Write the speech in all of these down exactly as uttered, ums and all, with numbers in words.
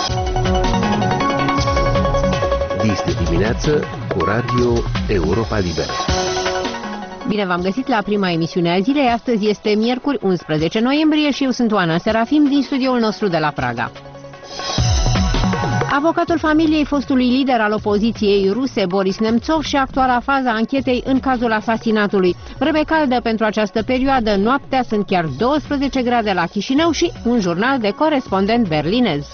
Dis de dimineață cu Radio Europa Liberă. Bine v-am găsit la prima emisiune a zilei. Astăzi este miercuri, unsprezece noiembrie și eu sunt Oana Serafim din studioul nostru de la Praga. Avocatul familiei fostului lider al opoziției ruse, Boris Nemtsov, și actuala fază a anchetei în cazul asasinatului. Vreme caldă pentru această perioadă, noaptea sunt chiar douăsprezece grade la Chișinău și un jurnal de corespondent berlinez.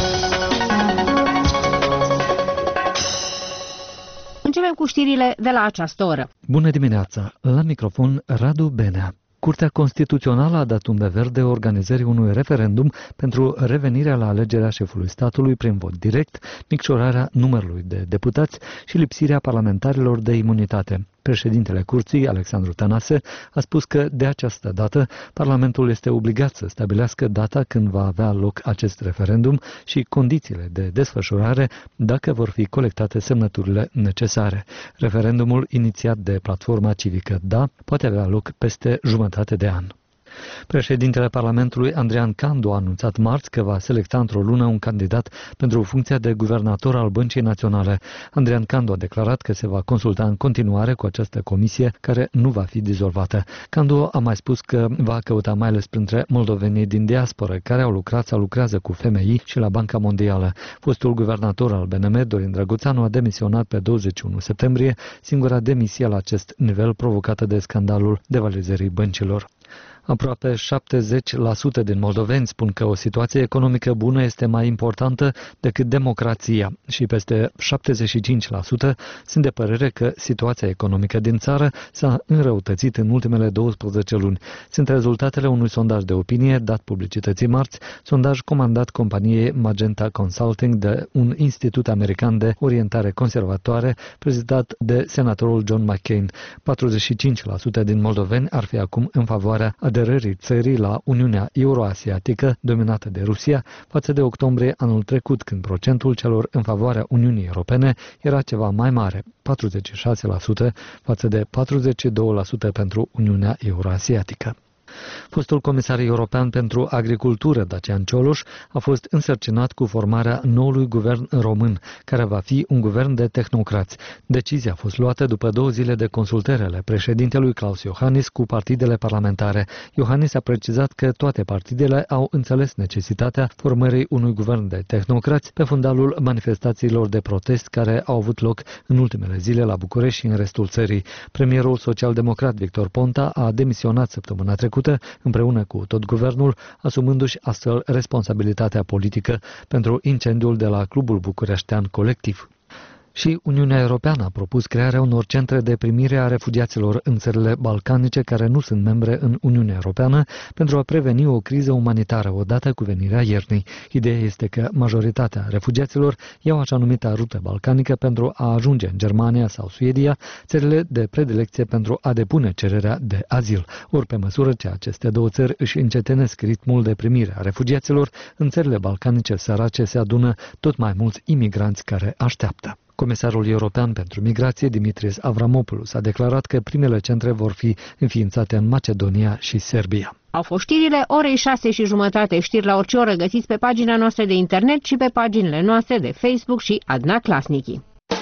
Începem cu știrile de la această oră. Bună dimineața! La microfon Radu Benea. Curtea Constituțională a dat undă verde organizării unui referendum pentru revenirea la alegerea șefului statului prin vot direct, micșorarea numărului de deputați și lipsirea parlamentarilor de imunitate. Președintele Curții, Alexandru Tănase, a spus că de această dată Parlamentul este obligat să stabilească data când va avea loc acest referendum și condițiile de desfășurare dacă vor fi colectate semnăturile necesare. Referendumul inițiat de platforma civică Da poate avea loc peste jumătate de an. Președintele Parlamentului, Andrian Candu, a anunțat marți că va selecta într-o lună un candidat pentru funcția de guvernator al Băncii Naționale. Andrian Candu a declarat că se va consulta în continuare cu această comisie, care nu va fi dizolvată. Candu a mai spus că va căuta mai ales printre moldovenii din diasporă, care au lucrat sau lucrează cu F M I și la Banca Mondială. Fostul guvernator al B N M, Dorin Drăguțanu, a demisionat pe douăzeci și unu septembrie, singura demisie la acest nivel provocată de scandalul devalizării băncilor. Aproape șaptezeci la sută din moldoveni spun că o situație economică bună este mai importantă decât democrația și peste șaptezeci și cinci la sută sunt de părere că situația economică din țară s-a înrăutățit în ultimele douăsprezece luni. Sunt rezultatele unui sondaj de opinie dat publicității marți, sondaj comandat companiei Magenta Consulting de un institut american de orientare conservatoare prezidat de senatorul John McCain. patruzeci și cinci la sută din moldoveni ar fi acum în favoarea aderării țării la Uniunea Euroasiatică, dominată de Rusia, față de octombrie anul trecut, când procentul celor în favoarea Uniunii Europene era ceva mai mare, patruzeci și șase la sută față de patruzeci și doi la sută pentru Uniunea Euroasiatică. Fostul comisar european pentru agricultură, Dacian Cioloș, a fost însărcinat cu formarea noului guvern român, care va fi un guvern de tehnocrați. Decizia a fost luată după două zile de consultări ale președintelui Klaus Iohannis cu partidele parlamentare. Iohannis a precizat că toate partidele au înțeles necesitatea formării unui guvern de tehnocrați pe fundalul manifestațiilor de protest care au avut loc în ultimele zile la București și în restul țării. Premierul social-democrat Victor Ponta a demisionat săptămâna trecută împreună cu tot guvernul, asumându-și astfel responsabilitatea politică pentru incendiul de la Clubul Bucureștean Colectiv. Și Uniunea Europeană a propus crearea unor centre de primire a refugiaților în țările balcanice care nu sunt membre în Uniunea Europeană pentru a preveni o criză umanitară odată cu venirea iernii. Ideea este că majoritatea refugiaților iau așa numita rută balcanică pentru a ajunge în Germania sau Suedia, țările de predilecție pentru a depune cererea de azil. Ori pe măsură ce aceste două țări își încetenesc ritmul de primire a refugiaților, în țările balcanice sărace se adună tot mai mulți imigranți care așteaptă. Comisarul european pentru migrație, Dimitris Avramopoulos, a declarat că primele centre vor fi înființate în Macedonia și Serbia. Au fost știrile orei șase și jumătate. Știri la orice oră găsiți pe pagina noastră de internet și pe paginile noastre de Facebook și Adna Klasnici.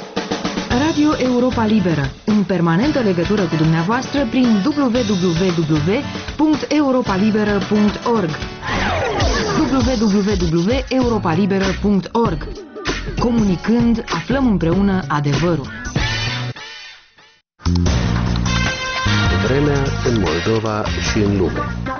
Radio Europa Liberă, în permanentă legătură cu dumneavoastră prin w w w punct europa liberă punct org w w w punct europa liberă punct org. Comunicând, aflăm împreună adevărul. Vremea în Moldova și în lume.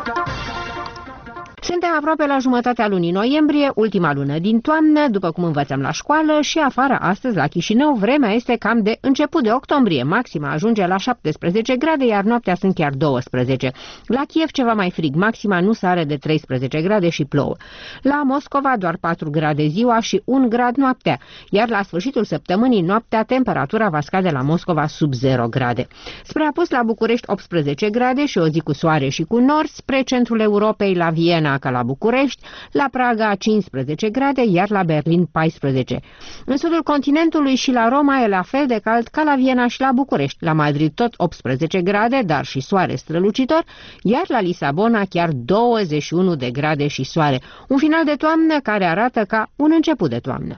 Suntem aproape la jumătatea lunii noiembrie, ultima lună din toamnă, după cum învățăm la școală, și afară astăzi la Chișinău vremea este cam de început de octombrie. Maxima ajunge la șaptesprezece grade, iar noaptea sunt chiar douăsprezece. La Kiev ceva mai frig, maxima nu sare de treisprezece grade și plouă. La Moscova doar patru grade ziua și un grad noaptea, iar la sfârșitul săptămânii noaptea temperatura va scade la Moscova sub zero grade. Spre apus la București optsprezece grade și o zi cu soare și cu nor, spre centrul Europei la Viena Atena ca la București, la Praga cincisprezece grade, iar la Berlin paisprezece. În sudul continentului și la Roma e la fel de cald ca la Viena și la București, la Madrid tot optsprezece grade, dar și soare strălucitor, iar la Lisabona chiar douăzeci și unu de grade și soare. Un final de toamnă care arată ca un început de toamnă.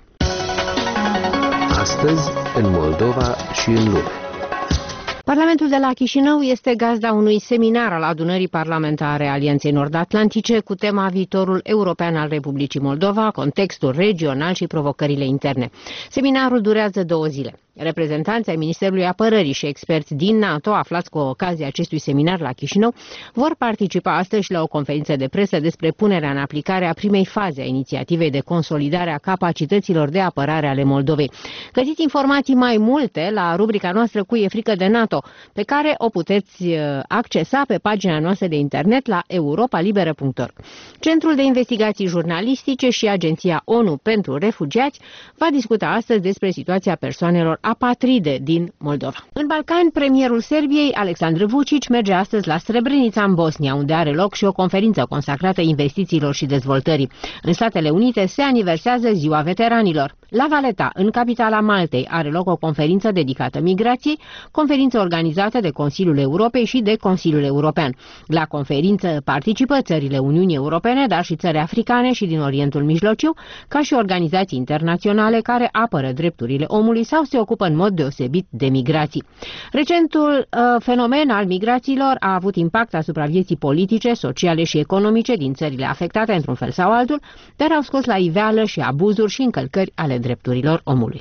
Astăzi, în Moldova și în lume. Parlamentul de la Chișinău este gazda unui seminar al adunării parlamentare Alianței Nord-Atlantice cu tema Viitorul european al Republicii Moldova, contextul regional și provocările interne. Seminarul durează două zile. Reprezentanții ai Ministerului Apărării și experți din NATO, aflați cu ocazia acestui seminar la Chișinău, vor participa astăzi la o conferință de presă despre punerea în aplicare a primei faze a inițiativei de consolidare a capacităților de apărare ale Moldovei. Găsiți informații mai multe la rubrica noastră Cui e frică de NATO, pe care o puteți accesa pe pagina noastră de internet la europa liberă punct org. Centrul de Investigații Jurnalistice și Agenția ONU pentru Refugiați va discuta astăzi despre situația persoanelor apatride din Moldova. În Balcani, premierul Serbiei, Aleksandar Vučić, merge astăzi la Srebrenica, în Bosnia, unde are loc și o conferință consacrată investițiilor și dezvoltării. În Statele Unite se aniversează Ziua Veteranilor. La Valeta, în capitala Maltei, are loc o conferință dedicată migrației, conferință organizată de Consiliul Europei și de Consiliul European. La conferință participă țările Uniunii Europene, dar și țări africane și din Orientul Mijlociu, ca și organizații internaționale care apără drepturile omului sau se ocupă în mod deosebit de migrații. Recentul uh, fenomen al migrațiilor a avut impact asupra vieții politice, sociale și economice din țările afectate într-un fel sau altul, dar au scos la iveală și abuzuri și încălcări ale drepturilor omului.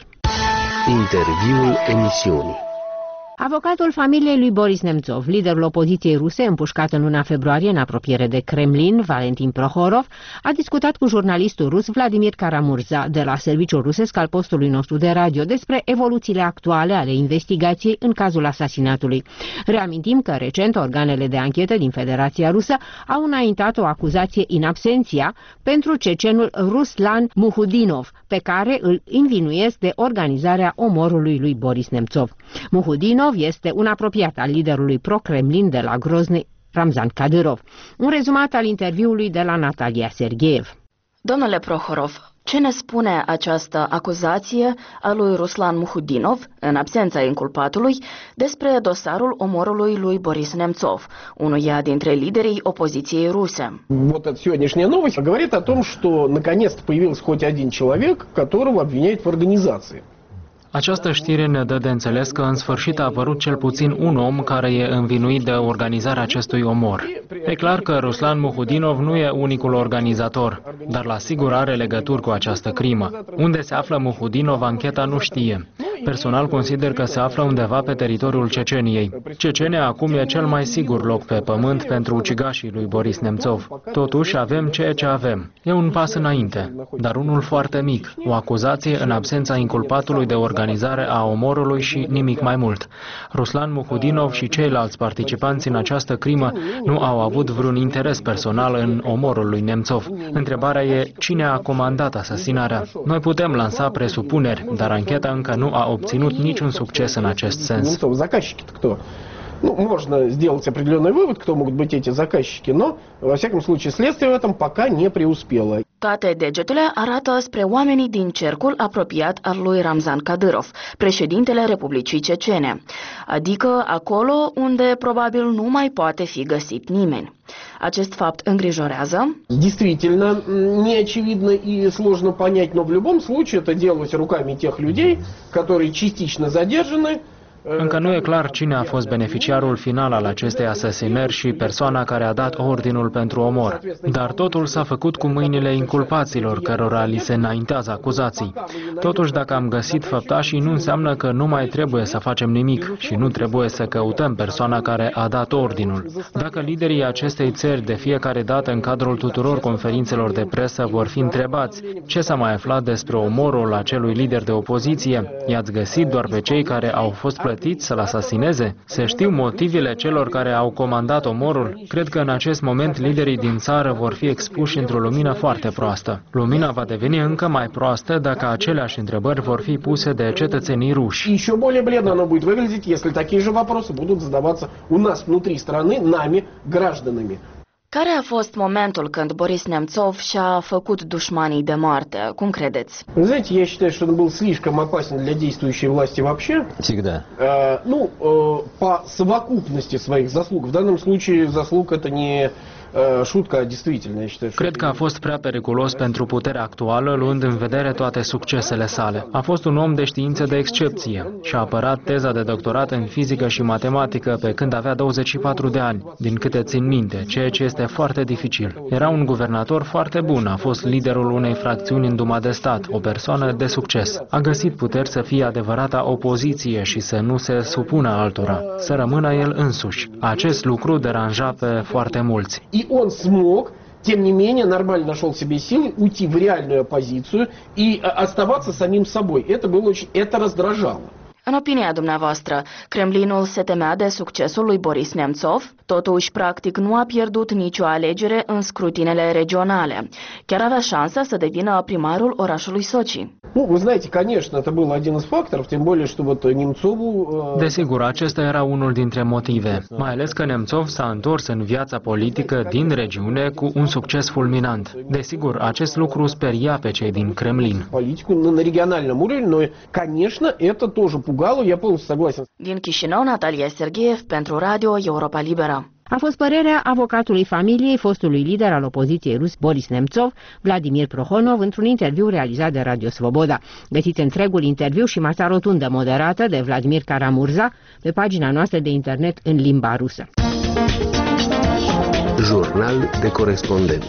Interviul emisiunii. Avocatul familiei lui Boris Nemțov, liderul opoziției ruse, împușcat în luna februarie în apropiere de Kremlin, Valentin Prohorov, a discutat cu jurnalistul rus Vladimir Karamurza de la serviciul rusesc al postului nostru de radio despre evoluțiile actuale ale investigației în cazul asasinatului. Reamintim că recent organele de anchetă din Federația Rusă au înaintat o acuzație in absentia pentru cecenul Ruslan Muhudinov, pe care îl învinuiesc de organizarea omorului lui Boris Nemțov. Muhudinov este un apropiat al liderului pro-Kremlin de la Grozny, Ramzan Kadyrov. Un rezumat al interviului de la Natalia Sergeev. Domnule Prohorov, ce ne spune această acuzație a lui Ruslan Muhudinov, în absența inculpatului, despre dosarul omorului lui Boris Nemțov, unuia dintre liderii opoziției ruse? Вот эта сегодняшняя новость говорит о том, что наконец-то появился хоть один человек, которого обвиняют в организации. Această știre ne dă de înțeles că în sfârșit a apărut cel puțin un om care e învinuit de organizarea acestui omor. E clar că Ruslan Muhudinov nu e unicul organizator, dar la sigur are legături cu această crimă. Unde se află Muhudinov, ancheta nu știe. Personal consider că se află undeva pe teritoriul Ceceniei. Cecenia acum e cel mai sigur loc pe pământ pentru ucigașii lui Boris Nemțov. Totuși avem ceea ce avem. E un pas înainte, dar unul foarte mic. O acuzație în absența inculpatului de organizare a omorului și nimic mai mult. Ruslan Muhudinov și ceilalți participanți în această crimă nu au avut vreun interes personal în omorul lui Nemțov. Întrebarea e cine a comandat asasinarea. Noi putem lansa presupuneri, dar ancheta încă nu a obținut niciun succes în acest sens. Ну, можно сделать определенный вывод, кто могут быть эти заказчики, но, во всяком случае, следствие в этом пока не преуспело. Toate degetele arată spre oamenii din cercul apropiat al lui Ramzan Kadyrov, președintele Republicii Cecene, adică acolo unde probabil nu mai poate fi găsit nimeni. Acest fapt îngrijorează? Действительно, не очевидно и сложно понять, но в любом случае это делалось руками тех людей, которые частично задержаны. Încă nu e clar cine a fost beneficiarul final al acestei asasinări și persoana care a dat ordinul pentru omor. Dar totul s-a făcut cu mâinile inculpaților, cărora li se înaintează acuzații. Totuși, dacă am găsit făptașii, nu înseamnă că nu mai trebuie să facem nimic și nu trebuie să căutăm persoana care a dat ordinul. Dacă liderii acestei țări de fiecare dată în cadrul tuturor conferințelor de presă vor fi întrebați ce s-a mai aflat despre omorul acelui lider de opoziție, i-ați găsit doar pe cei care au fost plătiți să-l asasineze? Se știu motivele celor care au comandat omorul? Cred că în acest moment liderii din țară vor fi expuși într-o lumină foarte proastă. Lumina va deveni încă mai proastă dacă aceleași întrebări vor fi puse de cetățenii ruși. Еще более бледно оно будет выглядеть, если такие же вопросы будут задаваться у нас внутри страны, нами, гражданами. Care a fost momentul când Boris Nemțov și-a făcut dușmanii de moarte? Cum credeți? Вы знаете, я считаю, что он был слишком опасен для действующей власти вообще. Всегда. Э, ну, э, по совокупности своих заслуг. В данном случае заслуг это не șutca, действительно, я считаю. Cred că a fost prea periculos pentru puterea actuală, luând în vedere toate succesele sale. A fost un om de știință de excepție și a apărat teza de doctorat în fizică și matematică pe când avea douăzeci și patru de ani, din câte țin minte, ceea ce este foarte dificil. Era un guvernator foarte bun, a fost liderul unei fracțiuni în Duma de Stat, o persoană de succes. A găsit puteri să fie adevărata opoziție și să nu se supună altora, să rămână el însuși. Acest lucru deranja pe foarte mulți. И он смог, тем не менее, нормально нашел в себе силы уйти в реальную оппозицию и оставаться самим собой. Это было очень, это раздражало. În opinia dumneavoastră, Kremlinul se temea de succesul lui Boris Nemțov? Totuși, practic, nu a pierdut nicio alegere în scrutinele regionale. Chiar avea șansa să devină primarul orașului Sochi. Ну, вы знаете, конечно, это был один из факторов, тем более, что вот Немцову... Desigur, acesta era unul dintre motive, mai ales că Nemțov s-a întors în viața politică din regiune cu un succes fulminant. Desigur, acest lucru speria pe cei din Kremlin. Политику на региональном уровне, но, конечно, это тоже пугало, я полностью согласен. Din Chișinău, Natalia Sergeev pentru Radio Europa Liberă. A fost părerea avocatului familiei fostului lider al opoziției rus Boris Nemțov, Vladimir Prohonov, într-un interviu realizat de Radio Svoboda. Găsiți întregul interviu și masa rotundă moderată de Vladimir Karamurza pe pagina noastră de internet în limba rusă. Jurnal de corespondent.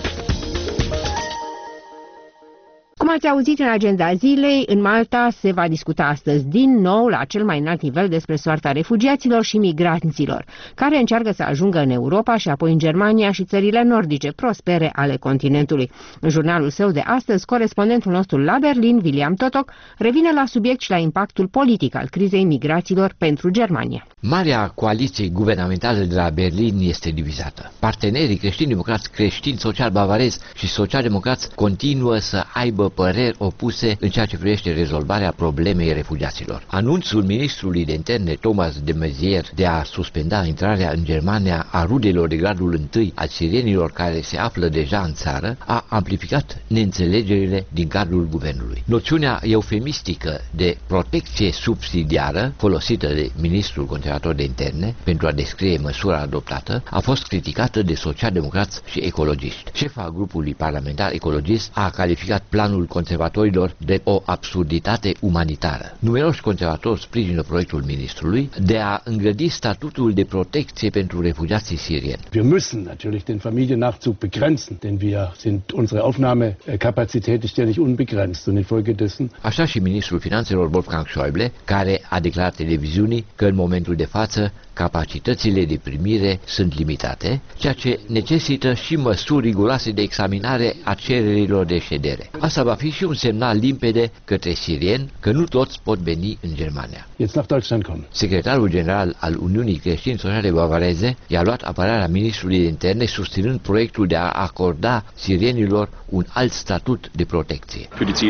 Cum ați auzit în agenda zilei, în Malta se va discuta astăzi din nou la cel mai înalt nivel despre soarta refugiaților și migranților, care încearcă să ajungă în Europa și apoi în Germania și țările nordice prospere ale continentului. În jurnalul său de astăzi, corespondentul nostru la Berlin, William Totok, revine la subiect și la impactul politic al crizei migraților pentru Germania. Marea coaliție guvernamentală de la Berlin este divizată. Partenerii creștini-democrați, creștini, social-bavarezi și social-democrați continuă să aibă păreri opuse în ceea ce privește rezolvarea problemei refugiaților. Anunțul ministrului de interne Thomas de Maizière de a suspenda intrarea în Germania a rudelor de gradul întâi a sirienilor care se află deja în țară a amplificat neînțelegerile din cadrul guvernului. Noțiunea eufemistică de protecție subsidiară folosită de ministrul conservator de interne pentru a descrie măsura adoptată a fost criticată de socialdemocrați și ecologiști. Șefa grupului parlamentar ecologist a calificat planul conservatorilor de o absurditate umanitară. Numeroși conservatori sprijină proiectul ministrului de a îngrădi statutul de protecție pentru refugiații sirieni. Wir müssen natürlich den Familiennachzug begrenzen, denn wir sind unsere Aufnahmekapazität ist ja nicht unbegrenzt und infolgedessen. Așa și ministrul finanțelor Wolfgang Schäuble, care a declarat televiziunii că în momentul de față capacitățile de primire sunt limitate, ceea ce necesită și măsuri riguroase de examinare a cererilor de ședere. Asta va fi și un semnal limpede către sirieni că nu toți pot veni în Germania. Secretarul general al Uniunii Creștini Sociale Bavareze i-a luat apărarea ministrului de interne susținând proiectul de a acorda sirienilor un alt statut de protecție.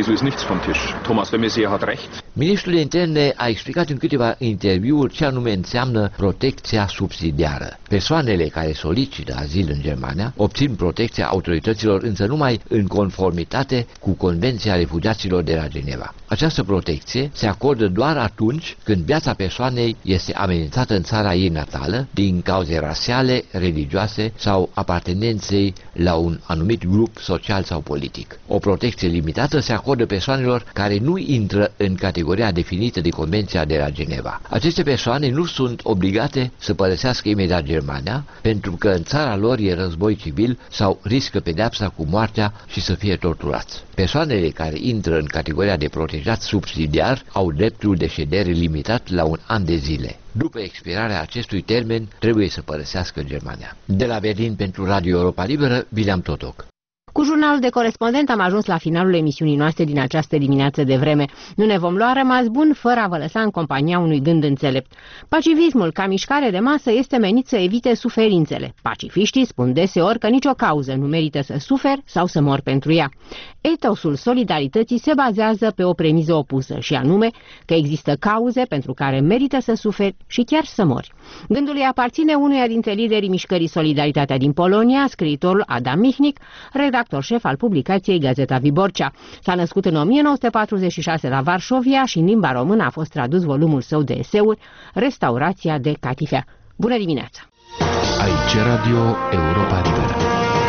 Ministrul de interne a explicat în câteva interviuri ce anume înseamnă protecția subsidiară. Persoanele care solicită azil în Germania obțin protecția autorităților însă numai în conformitate cu Convenția Refugiaților de la Geneva. Această protecție se acordă doar atunci când viața persoanei este amenințată în țara ei natală din cauze rasiale, religioase sau apartenenței la un anumit grup social sau politic. O protecție limitată se acordă persoanelor care nu intră în categoria definită de Convenția de la Geneva. Aceste persoane nu sunt obligate să părăsească imediat Germania pentru că în țara lor e război civil sau riscă pedeapsa cu moartea și să fie torturați. Persoanele care intră în categoria de protejați subsidiar au dreptul de ședere limitat la un an de zile. După expirarea acestui termen, trebuie să părăsească Germania. De la Berlin pentru Radio Europa Liberă, William Totok. Cu jurnalul de corespondent am ajuns la finalul emisiunii noastre din această dimineață de vreme. Nu ne vom lua rămas bun fără a vă lăsa în compania unui gând înțelept. Pacivismul, ca mișcare de masă, este menit să evite suferințele. Pacifiștii spun deseori că nicio cauză nu merită să suferi sau să mor pentru ea. Etosul solidarității se bazează pe o premiză opusă, și anume că există cauze pentru care merită să suferi și chiar să mori. Gândul îi aparține unuia dintre liderii mișcării Solidaritatea din Polonia, scriitorul Adam Michnik, redactor șef al publicației Gazeta Wyborcza. S-a născut în o mie nouă sute patruzeci și șase la Varșovia și în limba română a fost tradus volumul său de eseuri, Restaurația de catifea. Bună dimineața! Aici Radio Europa Liberă.